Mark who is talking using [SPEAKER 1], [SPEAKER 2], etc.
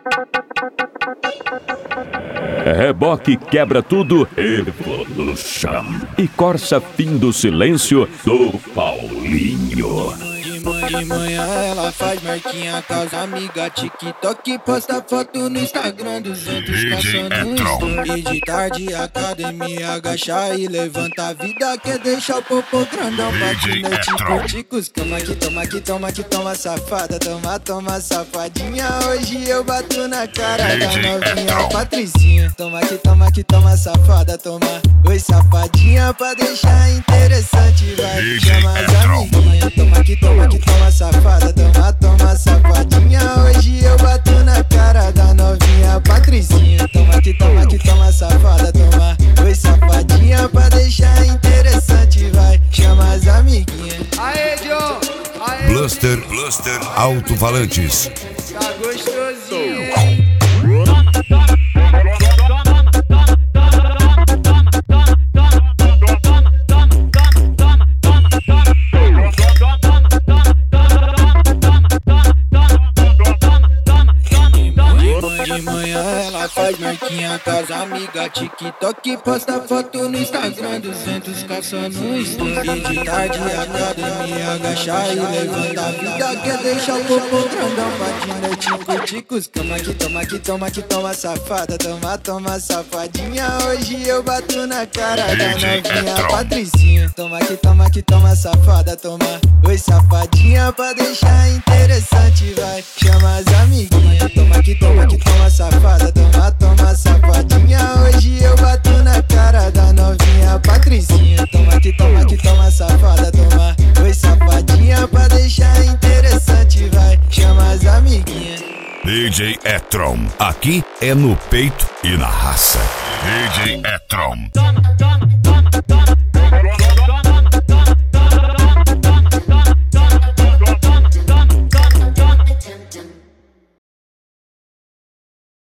[SPEAKER 1] Reboque quebra tudo, Evolution. E Corsa fim do silêncio do Paulinho.
[SPEAKER 2] De manhã ela faz marquinha com as amigas, TikTok, posta foto no Instagram, 200 caçando um story. E de tarde academia, agacha e levanta a vida, quer deixar o popô grandão, bate no tico-ticos. Toma aqui, toma aqui, toma aqui, toma safada, toma, toma safadinha. Hoje eu bato na cara da novinha Patricinha. Toma aqui, toma safada, toma, oi safadinha, pra deixar interessante, vai, chama as amiguinhas. Toma aqui, toma safada, toma, toma safadinha. Hoje eu bato na cara da novinha Patricinha. Toma aqui, toma safada, toma, oi safadinha, pra deixar interessante, vai, chama as amiguinhas. Aê, John! Aê!
[SPEAKER 3] Bluster Alto-Falantes.
[SPEAKER 2] Tá gostosinho, hein? De manhã ela faz marquinha com as amigas, TikTok, posta foto no Instagram, 200 caçando um story. E de tarde academia, agacha e levanta a vida, quer deixar o popô grandão, bate no tico-ticos. Toma aqui, toma safada, toma, toma safadinha. Hoje eu bato na cara da novinha Patricinha. Toma aqui, toma safada, toma, oi safadinha, pra deixar interessante, vai, chama as amiguinhas. Toma aqui, toma safada, toma, toma safadinha. Hoje eu bato na cara da novinha Patricinha. Toma aqui, toma safada, toma, oi safadinha, pra deixar interessante, vai, chama as amiguinhas.
[SPEAKER 3] DJ Etron, aqui é no peito e na raça. DJ Etron.
[SPEAKER 2] Toma, toma.